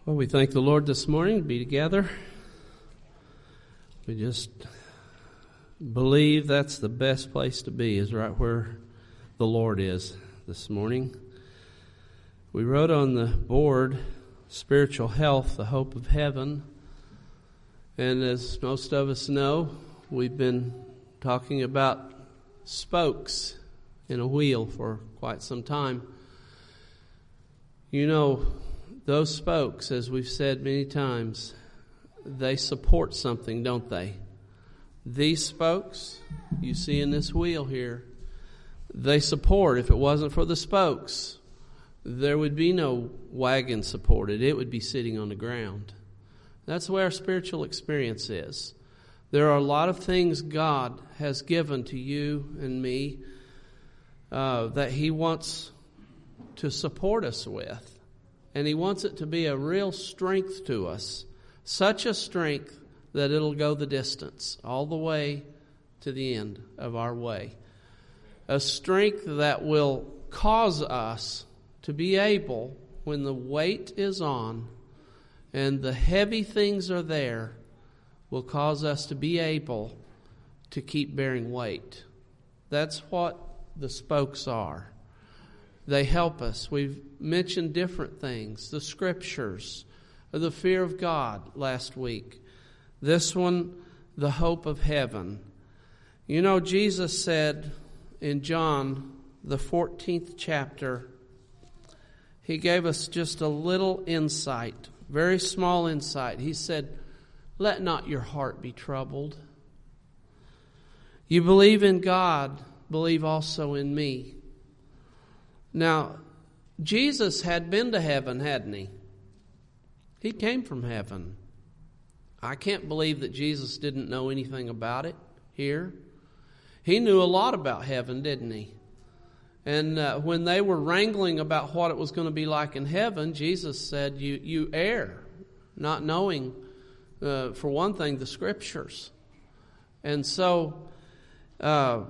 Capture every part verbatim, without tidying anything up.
Well, we thank the Lord this morning to be together. We just believe that's the best place to be, is right where the Lord is this morning. We wrote on the board, spiritual health, the hope of heaven. And as most of us know, we've been talking about spokes in a wheel for quite some time. You know, those spokes, as we've said many times, they support something, don't they? These spokes you see in this wheel here, they support. If it wasn't for the spokes, there would be no wagon supported. It would be sitting on the ground. That's the way our spiritual experience is. There are a lot of things God has given to you and me uh, that He wants to support us with. And He wants it to be a real strength to us. Such a strength that it'll go the distance, all the way to the end of our way. A strength that will cause us to be able, when the weight is on and the heavy things are there, will cause us to be able to keep bearing weight. That's what the spokes are. They help us. We've mentioned different things. The Scriptures, the fear of God last week. This one, the hope of heaven. You know, Jesus said in John, the fourteenth chapter, He gave us just a little insight, very small insight. He said, "Let not your heart be troubled. You believe in God, believe also in me." Now, Jesus had been to heaven, hadn't He? He came from heaven. I can't believe that Jesus didn't know anything about it here. He knew a lot about heaven, didn't He? And uh, when they were wrangling about what it was going to be like in heaven, Jesus said, you, you err, not knowing, uh, for one thing, the Scriptures. And so uh,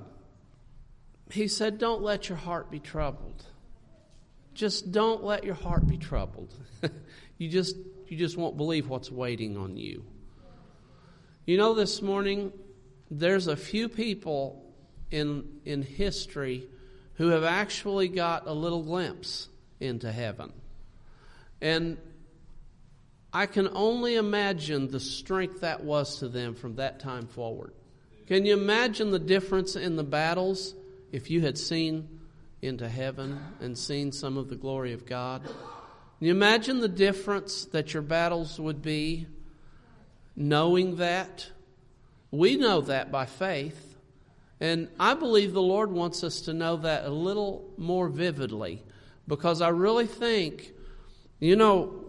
He said, don't let your heart be troubled. Just don't let your heart be troubled. you just you just won't believe what's waiting on you. You know, this morning, there's a few people in in history who have actually got a little glimpse into heaven. And I can only imagine the strength that was to them from that time forward. Can you imagine the difference in the battles if you had seen into heaven and seen some of the glory of God? Can you imagine the difference that your battles would be knowing that? We know that by faith. And I believe the Lord wants us to know that a little more vividly, because I really think, you know,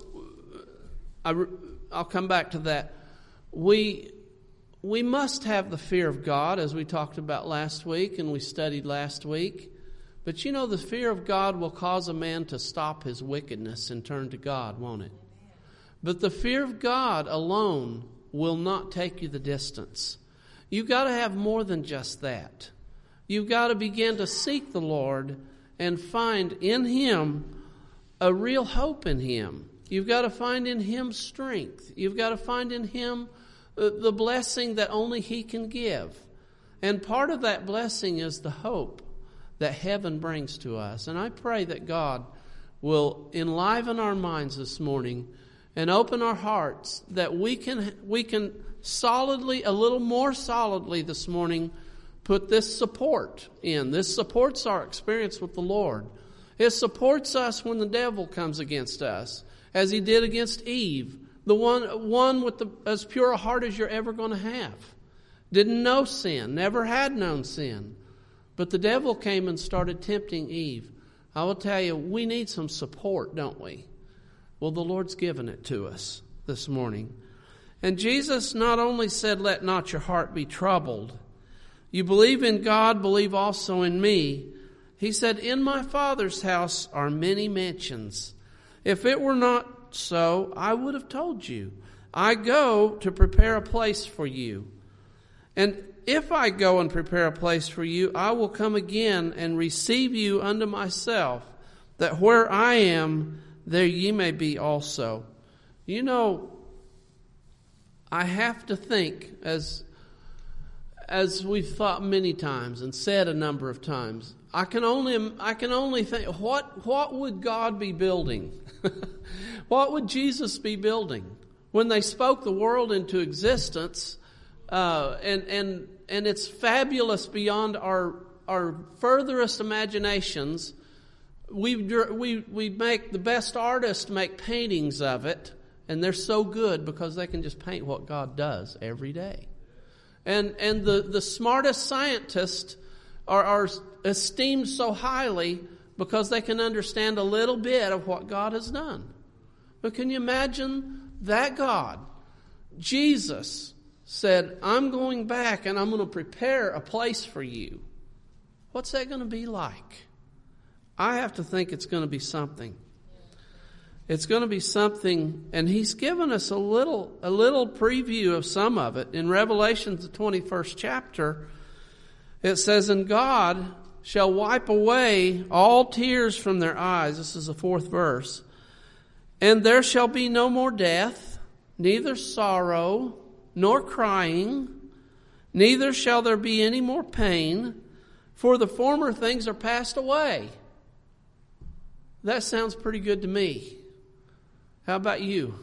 I, I'll come back to that. We we must have the fear of God, as we talked about last week and we studied last week. But you know, the fear of God will cause a man to stop his wickedness and turn to God, won't it? But the fear of God alone will not take you the distance. You've got to have more than just that. You've got to begin to seek the Lord and find in Him a real hope in Him. You've got to find in Him strength. You've got to find in Him the blessing that only He can give. And part of that blessing is the hope that heaven brings to us. And I pray that God will enliven our minds this morning and open our hearts, that we can we can solidly, a little more solidly this morning, put this support in. This supports our experience with the Lord. It supports us when the devil comes against us, as he did against Eve, the one one with the as pure a heart as you're ever going to have. Didn't know sin, never had known sin. But the devil came and started tempting Eve. I will tell you, we need some support, don't we? Well, the Lord's given it to us this morning. And Jesus not only said, "Let not your heart be troubled. You believe in God, believe also in me." He said, "In my Father's house are many mansions. If it were not so, I would have told you. I go to prepare a place for you. And if I go and prepare a place for you, I will come again and receive you unto myself, that where I am, there ye may be also." You know, I have to think, as as we've thought many times and said a number of times, I can only I can only think, what what would God be building? What would Jesus be building? When they spoke the world into existence, uh, and and and it's fabulous beyond our our furthest imaginations. We we we make the best artists make paintings of it, and they're so good because they can just paint what God does every day. And and the, the smartest scientists are, are esteemed so highly because they can understand a little bit of what God has done. But can you imagine that God, Jesus, said, I'm going back and I'm going to prepare a place for you. What's that going to be like? I have to think it's going to be something. It's going to be something, and he's given us a little a little preview of some of it. In Revelation, the twenty-first chapter, it says, and God shall wipe away all tears from their eyes. This is the fourth verse. And there shall be no more death, neither sorrow, nor crying, neither shall there be any more pain, for the former things are passed away. That sounds pretty good to me. How about you?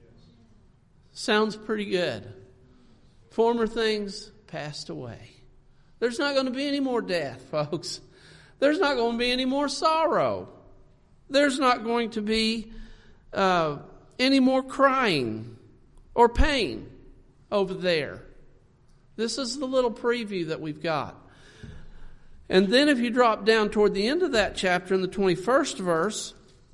Sounds pretty good. Former things passed away. There's not going to be any more death, folks. There's not going to be any more sorrow. There's not going to be uh, any more crying or pain over there. This is the little preview that we've got. And then if you drop down toward the end of that chapter in the twenty-first verse,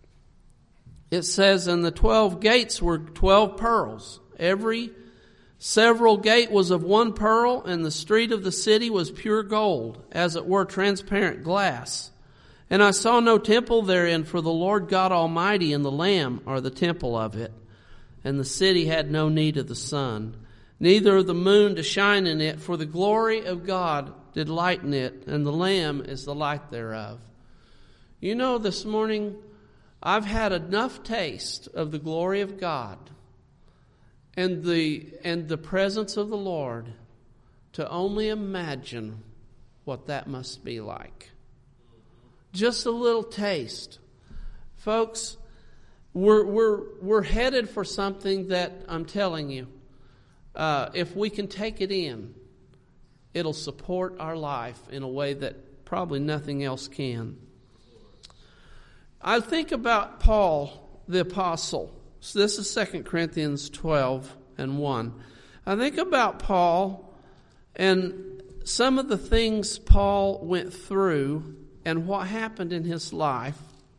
it says, and the twelve gates were twelve pearls. Every several gate was of one pearl, and the street of the city was pure gold, as it were transparent glass. And I saw no temple therein, for the Lord God Almighty and the Lamb are the temple of it. And the city had no need of the sun, neither of the moon to shine in it, for the glory of God did lighten it, and the Lamb is the light thereof. You know, this morning, I've had enough taste of the glory of God and the and the presence of the Lord to only imagine what that must be like. Just a little taste. Folks, we're we're we're headed for something that I'm telling you, uh, if we can take it in, it'll support our life in a way that probably nothing else can. I think about Paul, the apostle. So this is Second Corinthians twelve and one. I think about Paul and some of the things Paul went through and what happened in his life.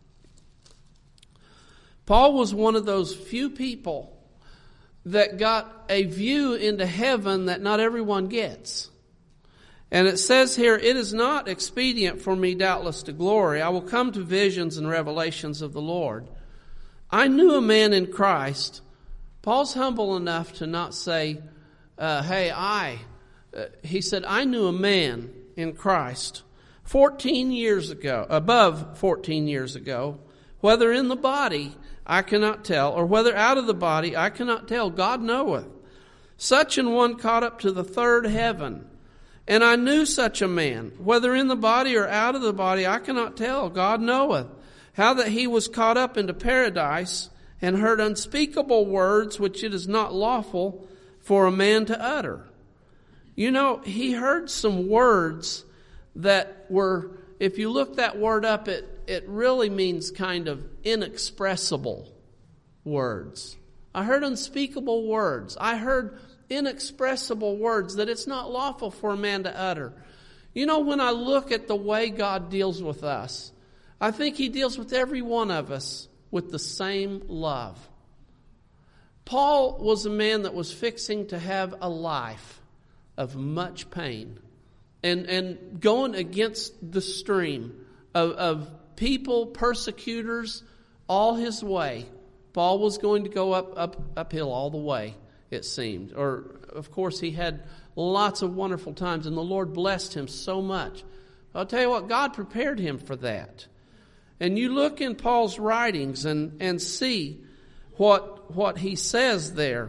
Paul was one of those few people that got a view into heaven that not everyone gets. And it says here, it is not expedient for me doubtless to glory. I will come to visions and revelations of the Lord. I knew a man in Christ. Paul's humble enough to not say, uh, hey, I. Uh, he said, I knew a man in Christ fourteen years ago, above fourteen years ago, whether in the body I cannot tell, or whether out of the body I cannot tell. God knoweth. Such an one caught up to the third heaven. And I knew such a man, whether in the body or out of the body, I cannot tell. God knoweth. How that he was caught up into paradise and heard unspeakable words which it is not lawful for a man to utter. You know, he heard some words that were, if you look that word up, it, it really means kind of inexpressible words. I heard unspeakable words. I heard inexpressible words that it's not lawful for a man to utter. You know, when I look at the way God deals with us, I think he deals with every one of us with the same love. Paul was a man that was fixing to have a life of much pain and, and going against the stream of, of people, persecutors, all his way. Paul was going to go up, up uphill all the way, it seemed. Or, of course, he had lots of wonderful times, and the Lord blessed him so much. I'll tell you what, God prepared him for that. And you look in Paul's writings and, and see what, what he says there.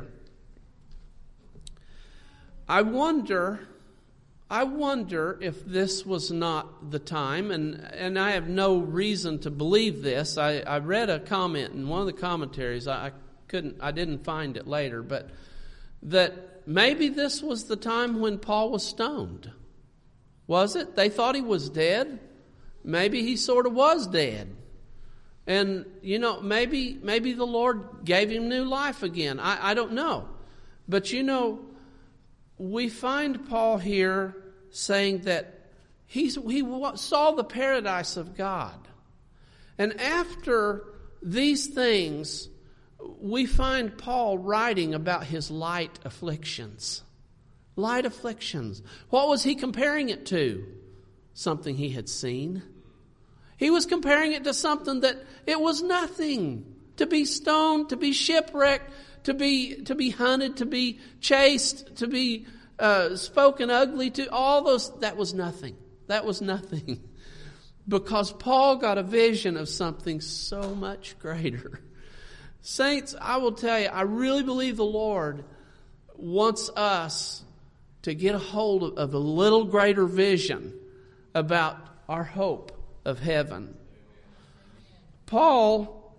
I wonder, I wonder if this was not the time, and, and I have no reason to believe this. I, I read a comment in one of the commentaries. I, I couldn't, I didn't find it later, but that maybe this was the time when Paul was stoned. Was it? They thought he was dead. Maybe he sort of was dead. And, you know, maybe maybe the Lord gave him new life again. I, I don't know. But, you know, we find Paul here saying that he's, he saw the paradise of God. And after these things, we find Paul writing about his light afflictions. Light afflictions. What was he comparing it to? Something he had seen. He was comparing it to something that it was nothing. To be stoned, to be shipwrecked, to be to be hunted, to be chased, to be uh, spoken ugly to, all those, that was nothing. That was nothing. Because Paul got a vision of something so much greater. Saints, I will tell you, I really believe the Lord wants us to get a hold of, of a little greater vision about our hope of heaven. Paul,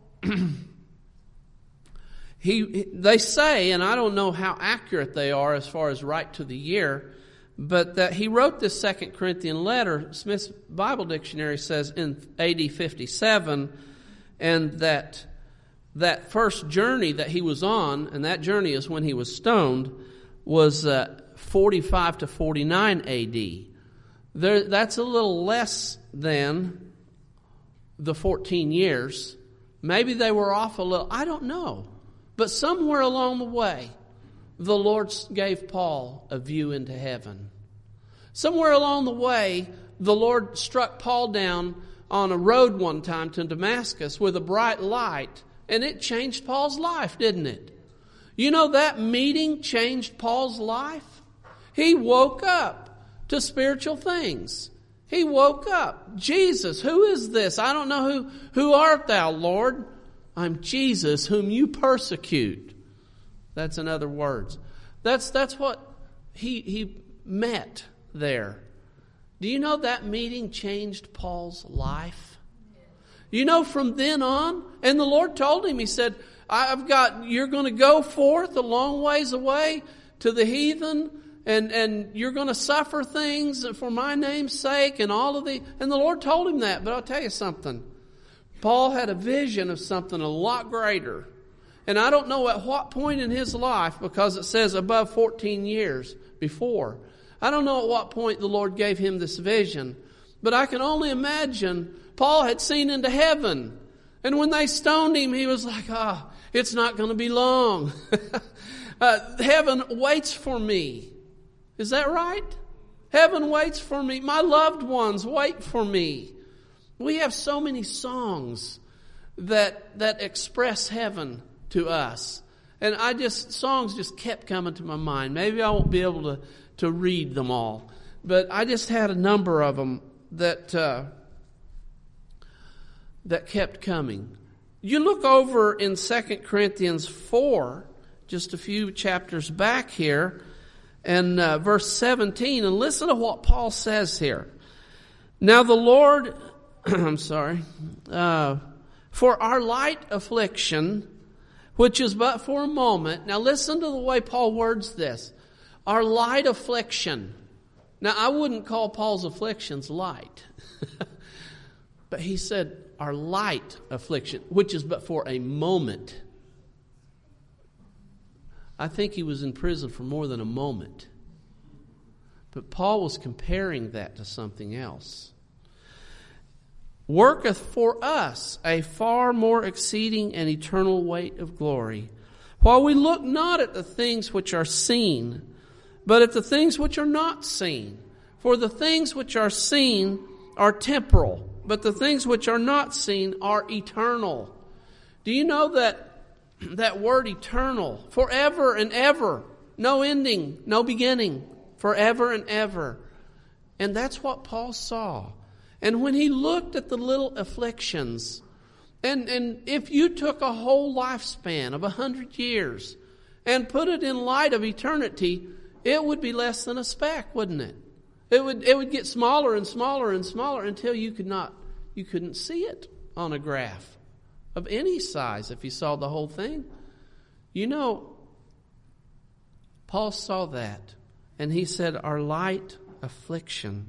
he they say, and I don't know how accurate they are as far as right to the year, but that he wrote this Second Corinthian letter, Smith's Bible Dictionary says in A D fifty-seven, and that that first journey that he was on, and that journey is when he was stoned, was uh, forty-five to forty-nine A D. There, that's a little less than the fourteen years. Maybe they were off a little. I don't know. But somewhere along the way, the Lord gave Paul a view into heaven. Somewhere along the way, the Lord struck Paul down on a road one time to Damascus with a bright light, and it changed Paul's life, didn't it? You know, that meeting changed Paul's life. He woke up to spiritual things. He woke up. Jesus, who is this? I don't know who, who art thou, Lord? I'm Jesus whom you persecute. That's in other words. That's, that's what he, he met there. Do you know that meeting changed Paul's life? You know, from then on, and the Lord told him, he said, I've got, you're going to go forth a long ways away to the heathen, and, and you're going to suffer things for my name's sake, and all of the, and the Lord told him that. But I'll tell you something. Paul had a vision of something a lot greater. And I don't know at what point in his life, because it says above fourteen years before. I don't know at what point the Lord gave him this vision. But I can only imagine Paul had seen into heaven. And when they stoned him, he was like, ah, oh, it's not going to be long. uh, heaven waits for me. Is that right? Heaven waits for me. My loved ones wait for me. We have so many songs that that express heaven to us. And I just, songs just kept coming to my mind. Maybe I won't be able to, to read them all. But I just had a number of them that, uh, that kept coming. You look over in Second Corinthians four, just a few chapters back here, and uh, verse seventeen, and listen to what Paul says here. Now the Lord, I'm sorry, uh, for our light affliction, which is but for a moment. Now listen to the way Paul words this. Our light affliction. Now I wouldn't call Paul's afflictions light. But he said our light affliction, which is but for a moment. I think he was in prison for more than a moment. But Paul was comparing that to something else. Worketh for us a far more exceeding and eternal weight of glory, while we look not at the things which are seen, but at the things which are not seen. For the things which are seen are temporal, but the things which are not seen are eternal. Do you know that that word eternal, forever and ever, no ending, no beginning, forever and ever. And that's what Paul saw. And when he looked at the little afflictions And, and if you took a whole lifespan of a hundred years and put it in light of eternity, it would be less than a speck, wouldn't it? It would, it would get smaller and smaller and smaller until you could not, you couldn't see it on a graph of any size if you saw the whole thing. You know, Paul saw that, and he said, our light affliction,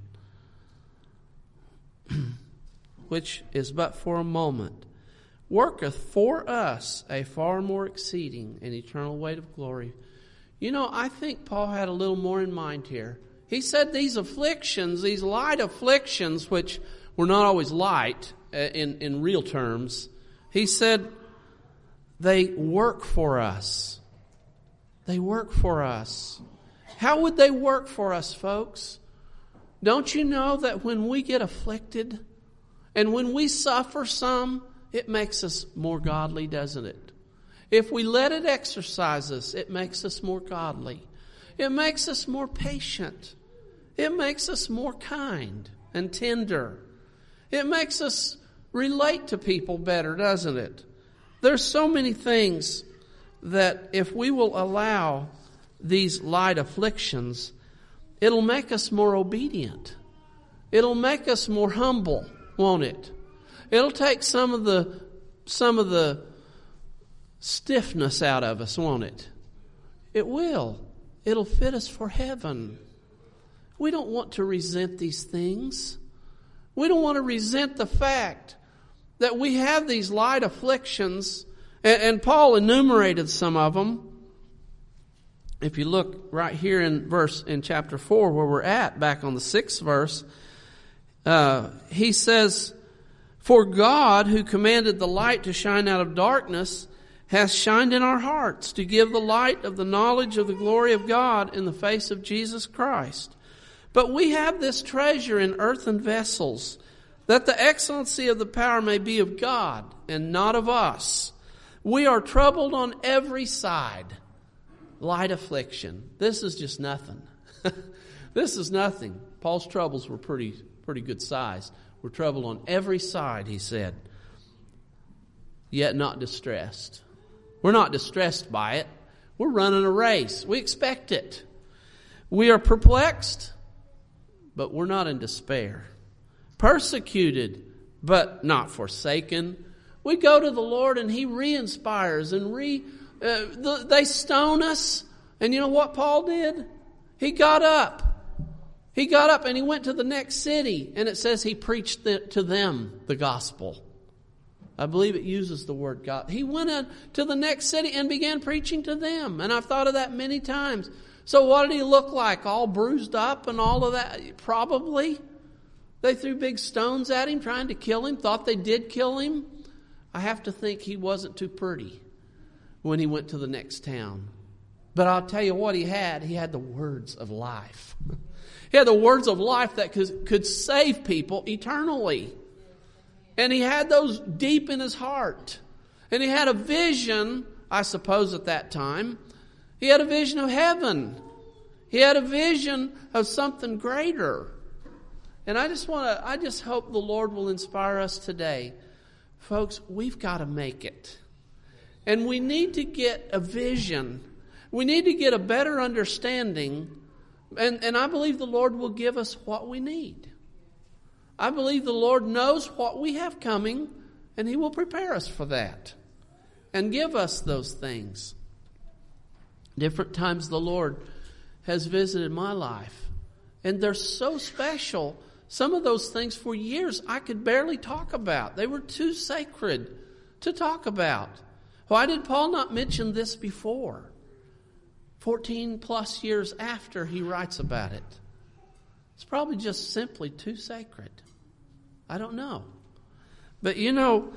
which is but for a moment, worketh for us a far more exceeding and eternal weight of glory. You know, I think Paul had a little more in mind here. He said these afflictions, these light afflictions, which were not always light in, in real terms, he said they work for us. They work for us. How would they work for us, folks? Don't you know that when we get afflicted and when we suffer some, it makes us more godly, doesn't it? If we let it exercise us, it makes us more godly. It makes us more patient. It makes us more kind and tender. It makes us relate to people better, doesn't it? There's so many things that if we will allow these light afflictions, it'll make us more obedient. It'll make us more humble, won't it? It'll take some of the some of the stiffness out of us, won't it? It will. It'll fit us for heaven. We don't want to resent these things. We don't want to resent the fact that we have these light afflictions, and, and Paul enumerated some of them. If you look right here in verse in chapter four, where we're at, back on the sixth verse, uh, he says, "For God, who commanded the light to shine out of darkness, has shined in our hearts to give the light of the knowledge of the glory of God in the face of Jesus Christ. But we have this treasure in earthen vessels, that the excellency of the power may be of God and not of us. We are troubled on every side." Light affliction. This is just nothing. This is nothing. Paul's troubles were pretty, pretty good size. We're troubled on every side, he said, yet not distressed. We're not distressed by it. We're running a race. We expect it. We are perplexed, but we're not in despair. Persecuted, but not forsaken. We go to the Lord and He re-inspires and re. Uh, the, they stone us, and you know what Paul did? He got up. He got up and he went to the next city, and it says he preached the, to them the gospel. I believe it uses the word God. He went in to the next city and began preaching to them, and I've thought of that many times. So what did he look like? All bruised up and all of that? Probably. They threw big stones at him trying to kill him, thought they did kill him. I have to think he wasn't too pretty when he went to the next town. But I'll tell you what he had. He had the words of life. He had the words of life that could, could save people eternally. And he had those deep in his heart. And he had a vision, I suppose at that time. He had a vision of heaven. He had a vision of something greater. And I just want to, I just hope the Lord will inspire us today. Folks, we've got to make it. And we need to get a vision. We need to get a better understanding. And, and I believe the Lord will give us what we need. I believe the Lord knows what we have coming, and He will prepare us for that and give us those things. Different times the Lord has visited my life, and they're so special. Some of those things for years I could barely talk about. They were too sacred to talk about. Why did Paul not mention this before? Fourteen plus years after he writes about it. It's probably just simply too sacred. I don't know. But you know,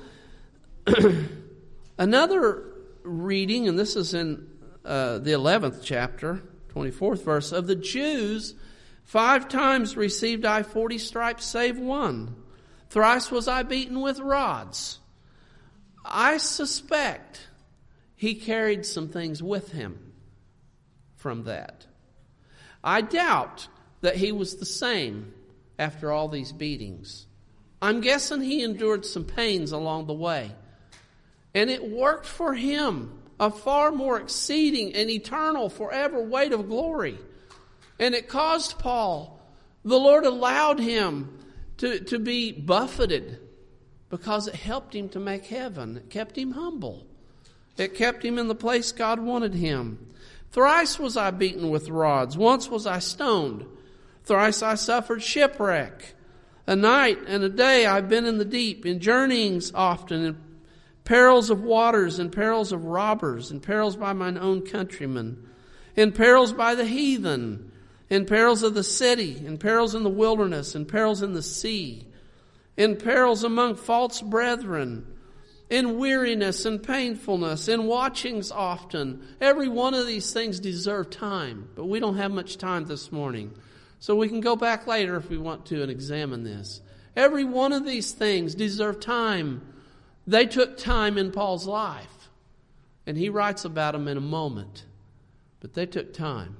another reading, and this is in uh, the eleventh chapter, twenty-fourth verse, of the Jews, five times received I forty stripes save one. Thrice was I beaten with rods. I suspect he carried some things with him from that. I doubt that he was the same after all these beatings. I'm guessing he endured some pains along the way. And it worked for him, a far more exceeding and eternal forever weight of glory. And it caused Paul, the Lord allowed him to, to be buffeted because it helped him to make heaven. It kept him humble. It kept him in the place God wanted him. Thrice was I beaten with rods. Once was I stoned. Thrice I suffered shipwreck. A night and a day I've been in the deep, in journeyings often, in perils of waters, in perils of robbers, in perils by mine own countrymen, in perils by the heathen, in perils of the city, in perils in the wilderness, in perils in the sea, in perils among false brethren, in weariness and painfulness, in watchings often. Every one of these things deserve time, but we don't have much time this morning. So we can go back later if we want to and examine this. Every one of these things deserve time. They took time in Paul's life, and he writes about them in a moment. But they took time.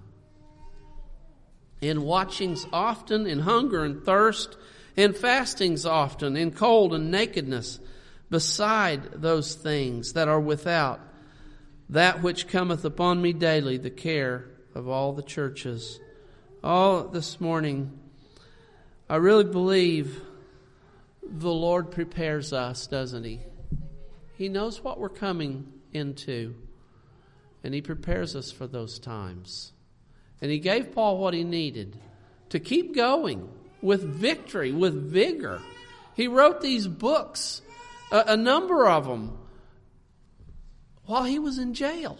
In watchings often, in hunger and thirst, in fastings often, in cold and nakedness, beside those things that are without, that which cometh upon me daily, the care of all the churches. Oh, this morning, I really believe the Lord prepares us, doesn't He? He knows what we're coming into, and He prepares us for those times. And He gave Paul what he needed to keep going with victory, with vigor. He wrote these books, a, a number of them, while he was in jail.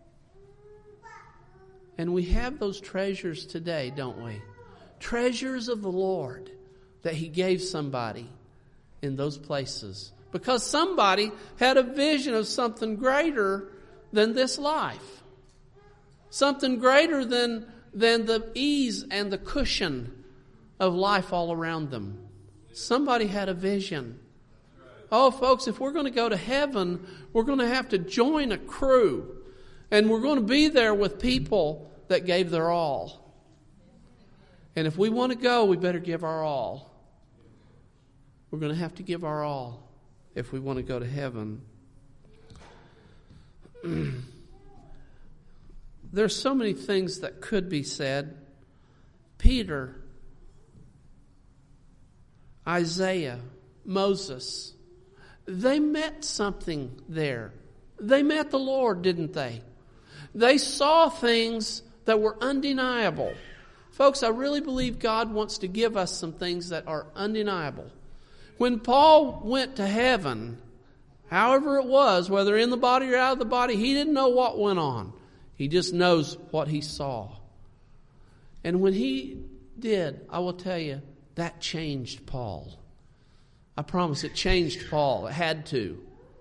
And we have those treasures today, don't we? Treasures of the Lord that He gave somebody in those places. Because somebody had a vision of something greater than this life. Something greater than, than the ease and the cushion of life all around them. Somebody had a vision. Oh, folks, if we're going to go to heaven, we're going to have to join a crew. And we're going to be there with people that gave their all. And if we want to go, we better give our all. We're going to have to give our all if we want to go to heaven. There's so many things that could be said. Peter, Isaiah, Moses, they met something there. They met the Lord, didn't they? They saw things that were undeniable. Folks, I really believe God wants to give us some things that are undeniable. When Paul went to heaven, however it was, whether in the body or out of the body, he didn't know what went on. He just knows what he saw. And when he did, I will tell you, that changed Paul. I promise it changed Paul. It had to.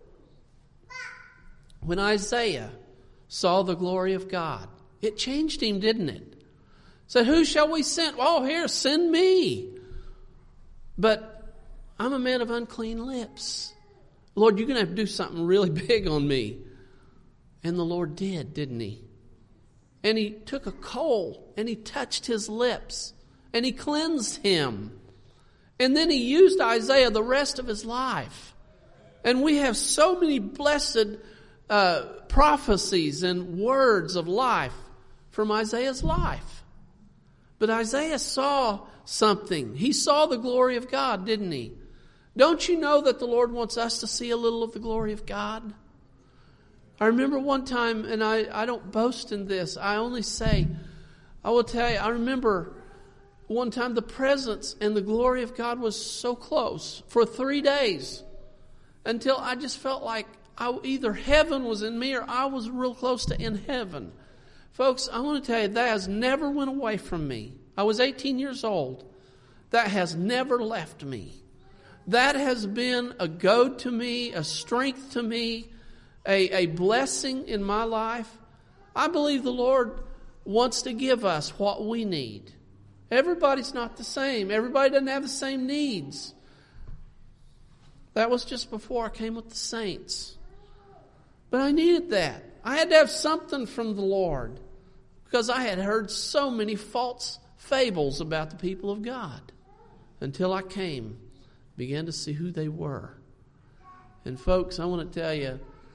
When Isaiah saw the glory of God, it changed him, didn't it? Said, who shall we send? Oh, here, send me. But I'm a man of unclean lips. Lord, you're going to have to do something really big on me. And the Lord did, didn't He? And He took a coal and He touched his lips and He cleansed him. And then He used Isaiah the rest of his life. And we have so many blessed uh, prophecies and words of life from Isaiah's life. But Isaiah saw something. He saw the glory of God, didn't he? Don't you know that the Lord wants us to see a little of the glory of God? I remember one time, and I, I don't boast in this, I only say, I will tell you, I remember one time the presence and the glory of God was so close for three days until I just felt like I, either heaven was in me or I was real close to in heaven. Folks, I want to tell you, that has never went away from me. I was eighteen years old. That has never left me. That has been a goad to me, a strength to me, a, a blessing in my life. I believe the Lord wants to give us what we need. Everybody's not the same. Everybody doesn't have the same needs. That was just before I came with the saints. But I needed that. I had to have something from the Lord because I had heard so many false fables about the people of God until I came, began to see who they were. And folks, I want to tell you,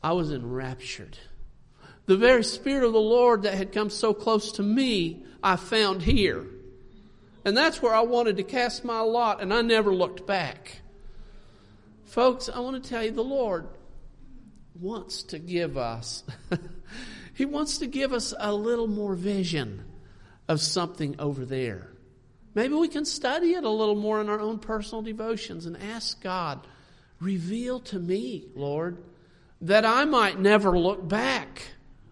I was enraptured. The very Spirit of the Lord that had come so close to me, I found here. And that's where I wanted to cast my lot, and I never looked back. Folks, I want to tell you, the Lord wants to give us, He wants to give us a little more vision of something over there. Maybe we can study it a little more in our own personal devotions and ask God, reveal to me, Lord, that I might never look back.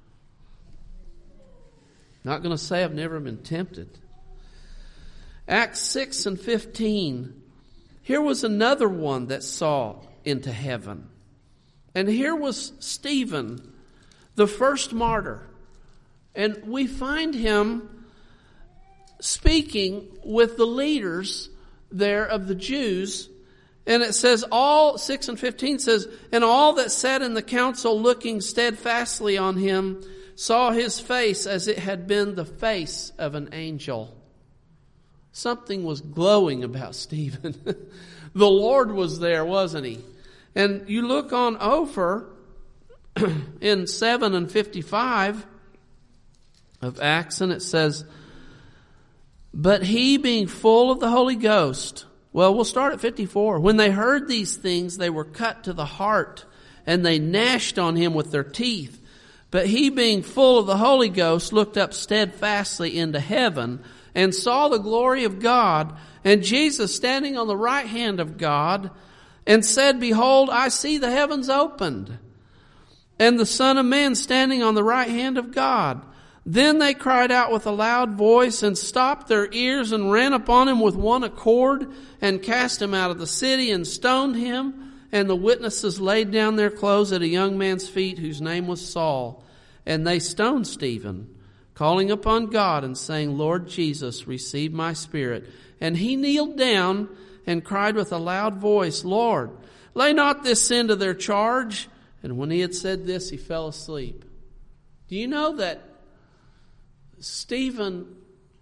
Not going to say I've never been tempted. Acts six and fifteen. Here was another one that saw into heaven. And here was Stephen, the first martyr. And we find him speaking with the leaders there of the Jews. And it says, all, six and fifteen says, and all that sat in the council looking steadfastly on him saw his face as it had been the face of an angel. Something was glowing about Stephen. The Lord was there, wasn't he? And you look on over in seven and fifty-five of Acts, and it says, but he being full of the Holy Ghost. Well, we'll start at fifty-four. When they heard these things, they were cut to the heart, and they gnashed on him with their teeth. But he being full of the Holy Ghost looked up steadfastly into heaven and saw the glory of God and Jesus standing on the right hand of God, and said, behold, I see the heavens opened and the Son of Man standing on the right hand of God. Then they cried out with a loud voice and stopped their ears and ran upon him with one accord and cast him out of the city and stoned him. And the witnesses laid down their clothes at a young man's feet whose name was Saul. And they stoned Stephen, calling upon God and saying, Lord Jesus, receive my spirit. And he kneeled down and cried with a loud voice, Lord, lay not this sin to their charge. And when he had said this, he fell asleep. Do you know that Stephen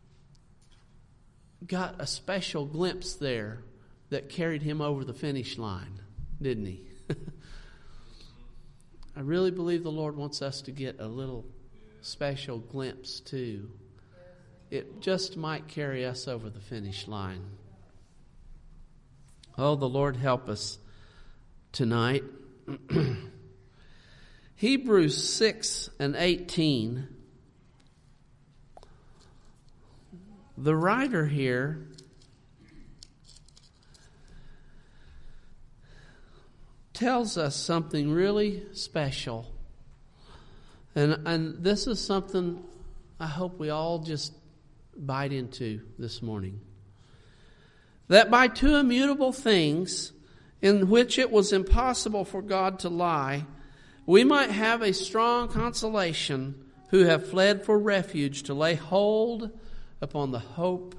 got a special glimpse there that carried him over the finish line, didn't he? I really believe the Lord wants us to get a little special glimpse too. It just might carry us over the finish line. Oh, the Lord help us tonight. Hebrews six and eighteen. The writer here tells us something really special. And and this is something I hope we all just bite into this morning. That by two immutable things in which it was impossible for God to lie, we might have a strong consolation who have fled for refuge to lay hold upon the hope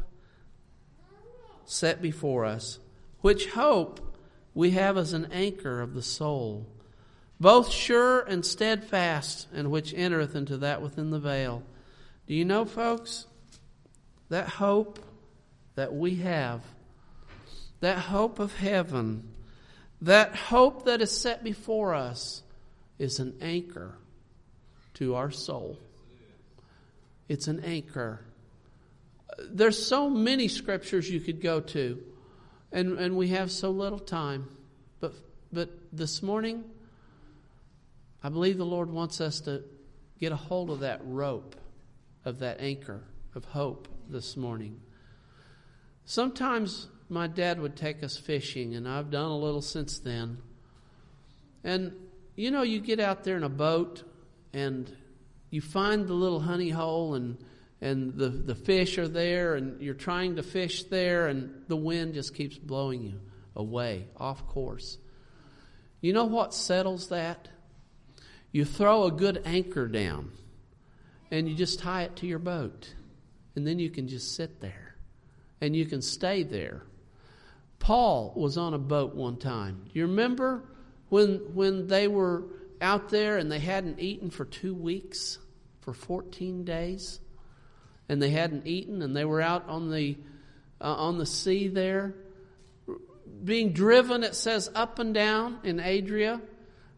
set before us, which hope we have as an anchor of the soul, both sure and steadfast, and which entereth into that within the veil. Do you know, folks, that hope that we have, that hope of heaven, that hope that is set before us is an anchor to our soul. It's an anchor. There's so many scriptures you could go to, and, and we have so little time. But but this morning, I believe the Lord wants us to get a hold of that rope, of that anchor of hope this morning. Sometimes my dad would take us fishing, and I've done a little since then. And, you know, you get out there in a boat, and you find the little honey hole, and and the, the fish are there, and you're trying to fish there, and the wind just keeps blowing you away, off course. You know what settles that? You throw a good anchor down, and you just tie it to your boat, and then you can just sit there, and you can stay there. Paul was on a boat one time. Do you remember when when they were out there and they hadn't eaten for two weeks, for fourteen days? And they hadn't eaten, and they were out on the uh, on the sea there, being driven, it says, up and down in Adria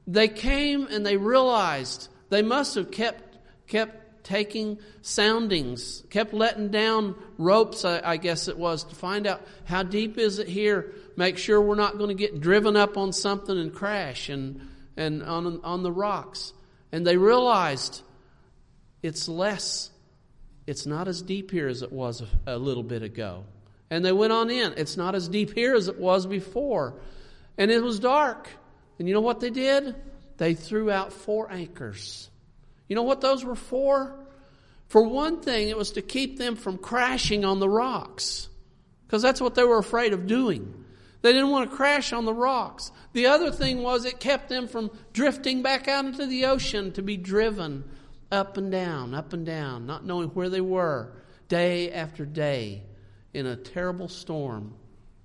They came and they realized they must have kept kept taking soundings, kept letting down ropes, I, I guess it was, to find out how deep is it here. Make sure we're not going to get driven up on something and crash and and on on the rocks. And they realized it's less. It's not as deep here as it was a, a little bit ago. And they went on in. It's not as deep here as it was before. And it was dark. And you know what they did? They threw out four anchors. You know what those were for? For one thing, it was to keep them from crashing on the rocks. Because that's what they were afraid of doing. They didn't want to crash on the rocks. The other thing was it kept them from drifting back out into the ocean to be driven up and down, up and down, not knowing where they were day after day in a terrible storm.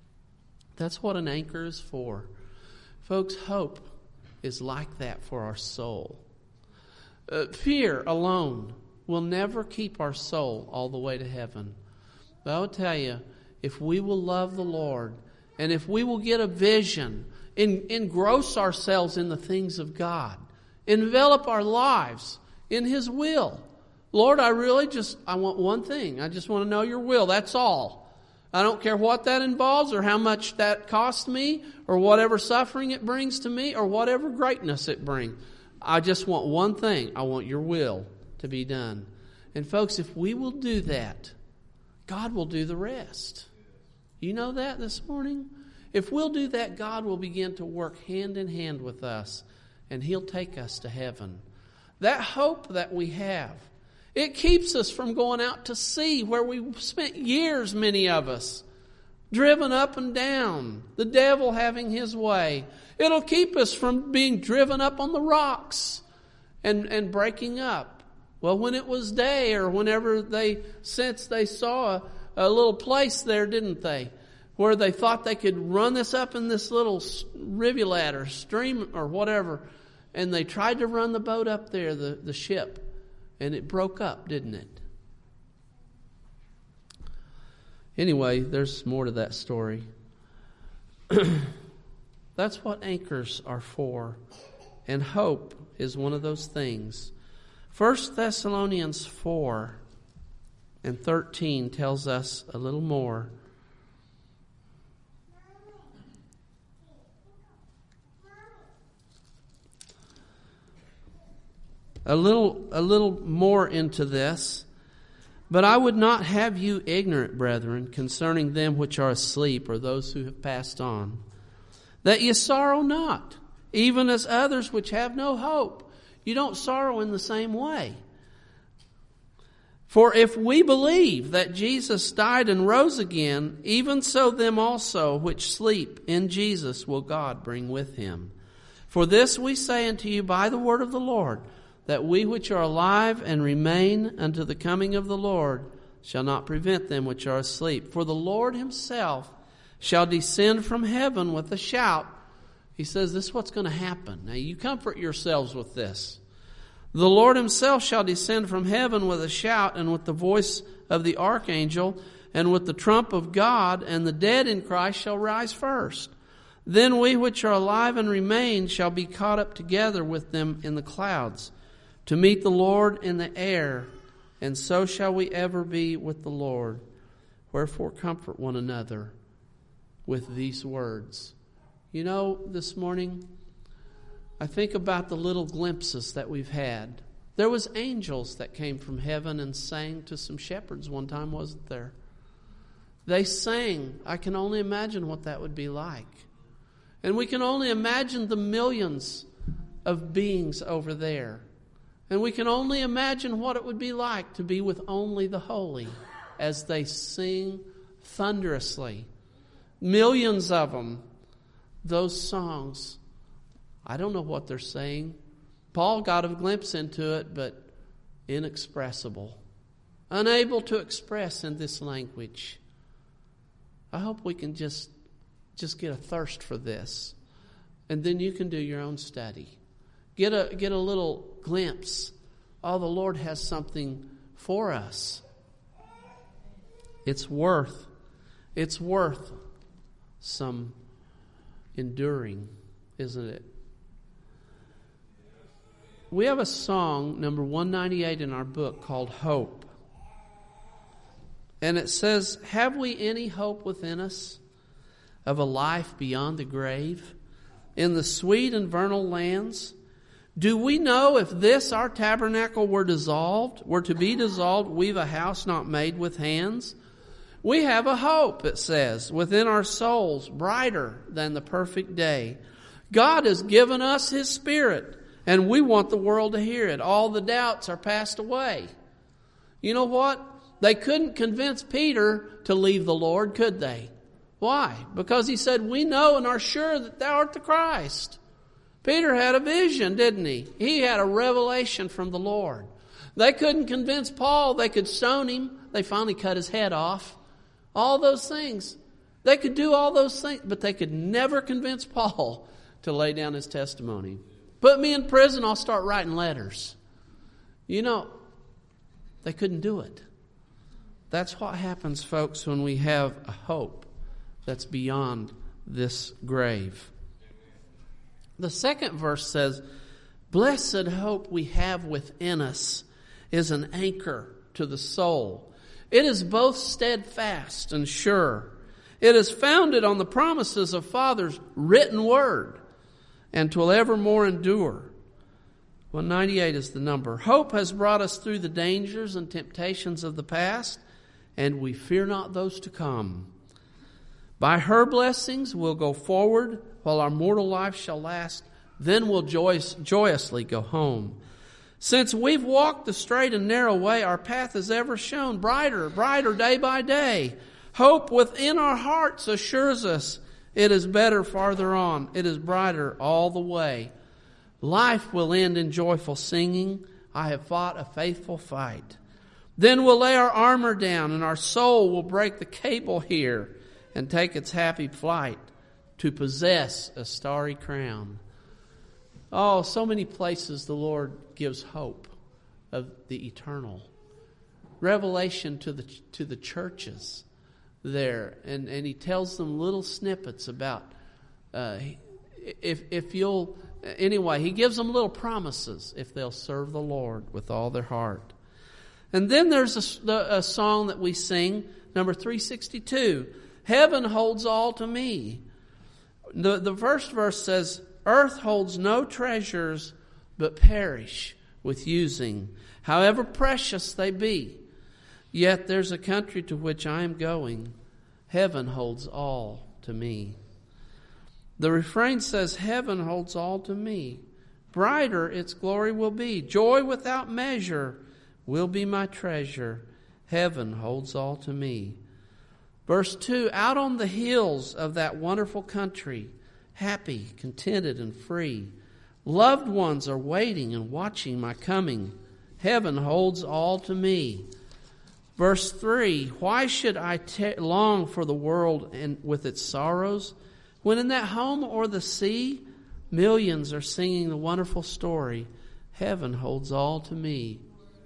That's what an anchor is for. Folks, hope is like that for our soul. Uh, fear alone will never keep our soul all the way to heaven. But I will tell you, if we will love the Lord, and if we will get a vision, en- engross ourselves in the things of God, envelop our lives in His will. Lord, I really just, I want one thing. I just want to know your will. That's all. I don't care what that involves or how much that costs me or whatever suffering it brings to me or whatever greatness it brings. I just want one thing. I want your will to be done. And folks, if we will do that, God will do the rest. You know that this morning? If we'll do that, God will begin to work hand in hand with us, and He'll take us to heaven. That hope that we have, it keeps us from going out to sea where we've spent years, many of us, driven up and down, the devil having his way. It'll keep us from being driven up on the rocks and, and breaking up. Well, when it was day or whenever they sensed they saw a, a little place there, didn't they? Where they thought they could run this up in this little rivulet or stream or whatever. And they tried to run the boat up there, the, the ship. And it broke up, didn't it? Anyway, there's more to that story. That's what anchors are for. And hope is one of those things. First Thessalonians four and thirteen tells us a little more. A little, a little more into this. But I would not have you ignorant, brethren, concerning them which are asleep, or those who have passed on, that ye sorrow not, even as others which have no hope. You don't sorrow in the same way. For if we believe that Jesus died and rose again, even so them also which sleep in Jesus will God bring with Him. For this we say unto you by the word of the Lord, that we which are alive and remain unto the coming of the Lord shall not prevent them which are asleep. For the Lord Himself shall descend from heaven with a shout. He says this is what's going to happen. Now you comfort yourselves with this. The Lord Himself shall descend from heaven with a shout, and with the voice of the archangel, and with the trump of God, and the dead in Christ shall rise first. Then we which are alive and remain shall be caught up together with them in the clouds, to meet the Lord in the air, and so shall we ever be with the Lord. Wherefore comfort one another with these words. You know, this morning, I think about the little glimpses that we've had. There was angels that came from heaven and sang to some shepherds one time, wasn't there? They sang. I can only imagine what that would be like. And we can only imagine the millions of beings over there. And we can only imagine what it would be like to be with only the holy as they sing thunderously. Millions of them, those songs. I don't know what they're saying. Paul got a glimpse into it, but inexpressible. Unable to express in this language. I hope we can just, just get a thirst for this. And then you can do your own study. Get a get a little glimpse. Oh, the Lord has something for us. It's worth, it's worth some enduring, isn't it? we have a song, number one ninety-eight in our book, called Hope. And it says, have we any hope within us of a life beyond the grave, in the sweet and vernal lands? Do we know if this our tabernacle were dissolved, were to be dissolved, we've a house not made with hands? We have a hope, it says, within our souls, brighter than the perfect day. God has given us His Spirit, and we want the world to hear it. All the doubts are passed away. You know what? They couldn't convince Peter to leave the Lord, could they? Why? Because he said, we know and are sure that thou art the Christ. Peter had a vision, didn't he? He had a revelation from the Lord. They couldn't convince Paul. They could stone him. They finally cut his head off. All those things. They could do all those things, but they could never convince Paul to lay down his testimony. Put me in prison, I'll start writing letters. You know, they couldn't do it. That's what happens, folks, when we have a hope that's beyond this grave. The second verse says, blessed hope we have within us is an anchor to the soul. It is both steadfast and sure. It is founded on the promises of Father's written word, and 'twill evermore endure. one ninety-eight is the number. Hope has brought us through the dangers and temptations of the past, and we fear not those to come. By her blessings we'll go forward while our mortal life shall last. Then we'll joyous, joyously go home. Since we've walked the straight and narrow way, our path is ever shown brighter, brighter day by day. Hope within our hearts assures us it is better farther on. It is brighter all the way. Life will end in joyful singing. I have fought a faithful fight. Then we'll lay our armor down, and our soul will break the cable here and take its happy flight to possess a starry crown. Oh, so many places the Lord gives hope of the eternal. Revelation to the to the churches there, and, and He tells them little snippets about uh, if if you'll anyway. He gives them little promises if they'll serve the Lord with all their heart. And then there's a, a song that we sing, number three sixty-two. Heaven holds all to me. The, the first verse says, earth holds no treasures but perish with using, however precious they be. Yet there's a country to which I am going. Heaven holds all to me. The refrain says, heaven holds all to me. Brighter its glory will be. Joy without measure will be my treasure. Heaven holds all to me. Verse two, out on the hills of that wonderful country, happy, contented, and free, loved ones are waiting and watching my coming. Heaven holds all to me. Verse three, why should I te- long for the world and with its sorrows, when in that home o'er the sea, millions are singing the wonderful story, heaven holds all to me.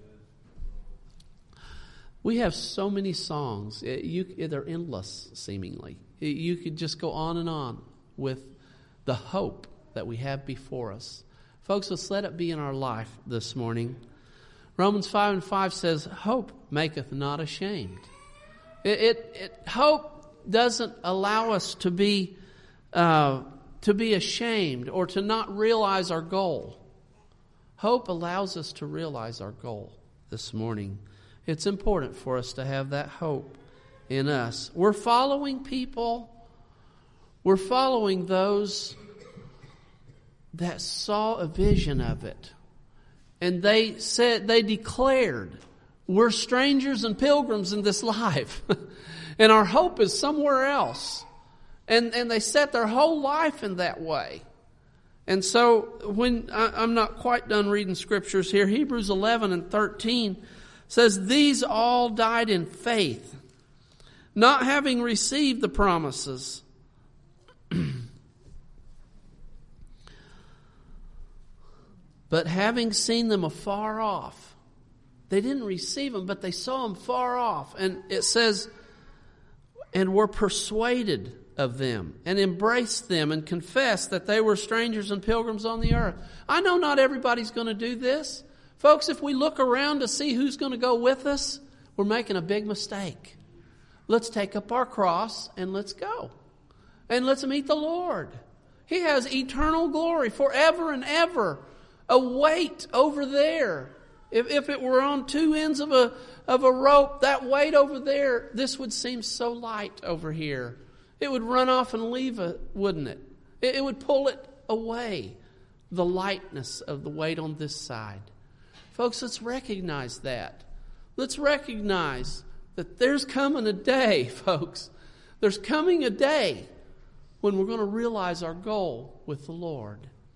We have so many songs. You, they're endless, seemingly. You could just go on and on with the hope that we have before us. Folks, let's let it be in our life this morning. Romans five and five says, hope maketh not ashamed. It, it, it hope doesn't allow us to be uh, to be ashamed or to not realize our goal. Hope allows us to realize our goal this morning. It's important for us to have that hope in us. We're following people. We're following those that saw a vision of it. And they said, they declared, we're strangers and pilgrims in this life. And our hope is somewhere else. And, and they set their whole life in that way. And so when I, I'm not quite done reading scriptures here, Hebrews eleven and thirteen says, these all died in faith, not having received the promises, but having seen them afar off. They didn't receive them, but they saw them far off. And it says, and were persuaded of them and embraced them and confessed that they were strangers and pilgrims on the earth. I know not everybody's going to do this. Folks, if we look around to see who's going to go with us, we're making a big mistake. Let's take up our cross and let's go. And let's meet the Lord. He has eternal glory forever and ever. A weight over there. If, if it were on two ends of a, of a rope, that weight over there, this would seem so light over here. It would run off and leave it, wouldn't it? It, it would pull it away. The lightness of the weight on this side. Folks, let's recognize that. Let's recognize that there's coming a day, folks. There's coming a day when we're going to realize our goal with the Lord.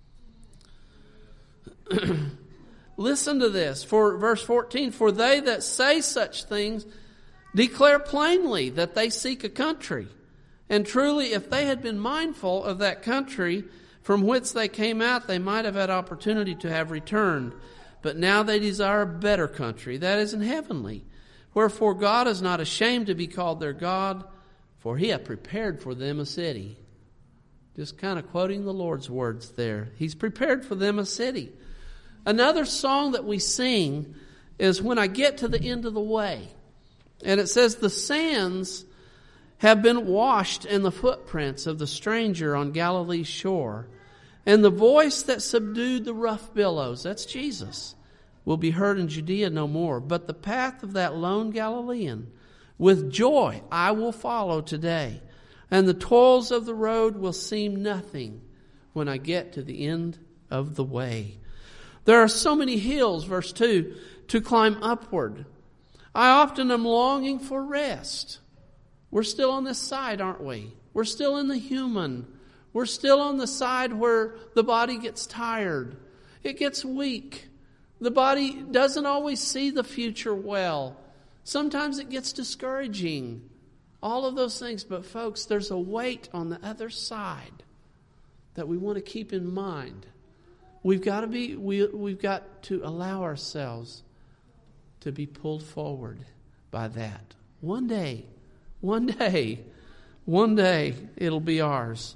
Listen to this. For verse fourteen, for they that say such things declare plainly that they seek a country. And truly, if they had been mindful of that country from whence they came out, they might have had opportunity to have returned. But now they desire a better country, that is in heavenly. Wherefore God is not ashamed to be called their God, for he hath prepared for them a city. Just kind of quoting the Lord's words there. He's prepared for them a city. Another song that we sing is When I Get to the End of the Way. And it says, the sands have been washed in the footprints of the stranger on Galilee's shore. And the voice that subdued the rough billows, that's Jesus, will be heard in Judea no more. But the path of that lone Galilean, with joy I will follow today. And the toils of the road will seem nothing when I get to the end of the way. There are so many hills, verse two, to climb upward. I often am longing for rest. We're still on this side, aren't we? We're still in the human. We're still on the side where the body gets tired. It gets weak. The body doesn't always see the future well. Sometimes it gets discouraging. All of those things. But folks, there's a weight on the other side that we want to keep in mind. We've got to be, we, we've got to allow ourselves to be pulled forward by that. One day, one day, one day it'll be ours.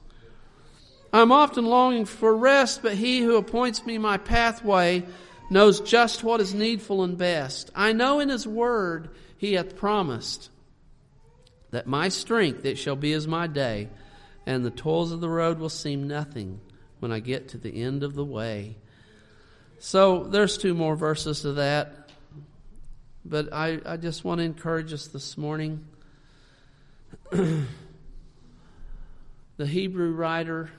I'm often longing for rest, but he who appoints me my pathway knows just what is needful and best. I know in his word he hath promised that my strength it shall be as my day, and the toils of the road will seem nothing when I get to the end of the way. So there's two more verses to that. But I, I just want to encourage us this morning. The Hebrew writer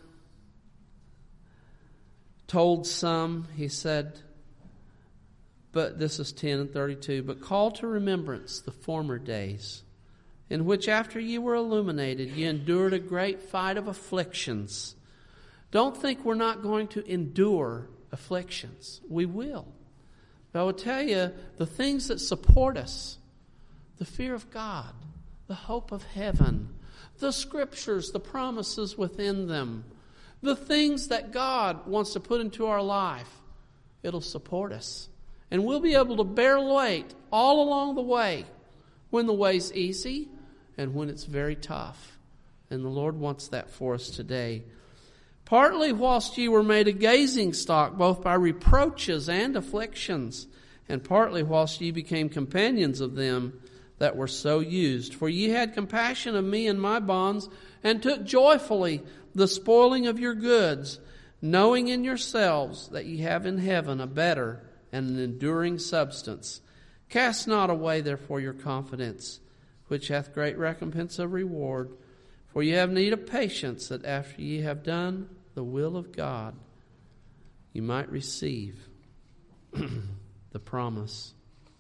told some, he said, but this is ten and thirty-two, but call to remembrance the former days, in which after ye were illuminated, ye endured a great fight of afflictions. Don't think we're not going to endure afflictions. We will. But I will tell you, the things that support us, the fear of God, the hope of heaven, the scriptures, the promises within them, the things that God wants to put into our life, it'll support us. And we'll be able to bear weight all along the way, when the way's easy and when it's very tough. And the Lord wants that for us today. Partly whilst ye were made a gazing stock, both by reproaches and afflictions, and partly whilst ye became companions of them that were so used. For ye had compassion of me and my bonds, and took joyfully the spoiling of your goods, knowing in yourselves that ye have in heaven a better and an enduring substance. Cast not away therefore your confidence, which hath great recompense of reward. For ye have need of patience, that after ye have done the will of God, you might receive the promise.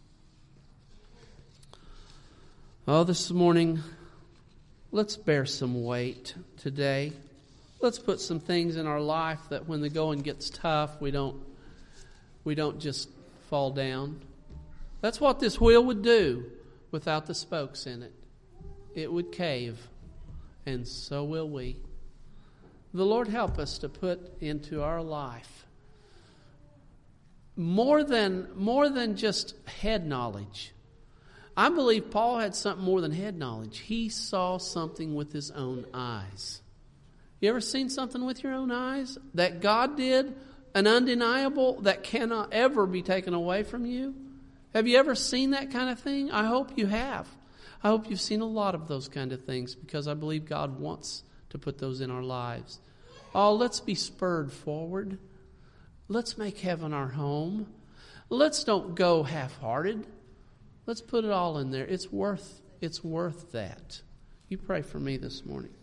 Oh, this morning, let's bear some weight today. Let's put some things in our life that when the going gets tough, we don't we don't just fall down. That's what this wheel would do without the spokes in it. It would cave, and so will we. The Lord help us to put into our life more than more than just head knowledge, I believe Paul had something more than head knowledge. He saw something with his own eyes. You ever seen something with your own eyes that God did, an undeniable, that cannot ever be taken away from you? Have you ever seen that kind of thing? I hope you have. I hope you've seen a lot of those kind of things, because I believe God wants to put those in our lives. Oh, let's be spurred forward. Let's make heaven our home. Let's don't go half-hearted. Let's put it all in there. It's worth, it's worth that. You pray for me this morning.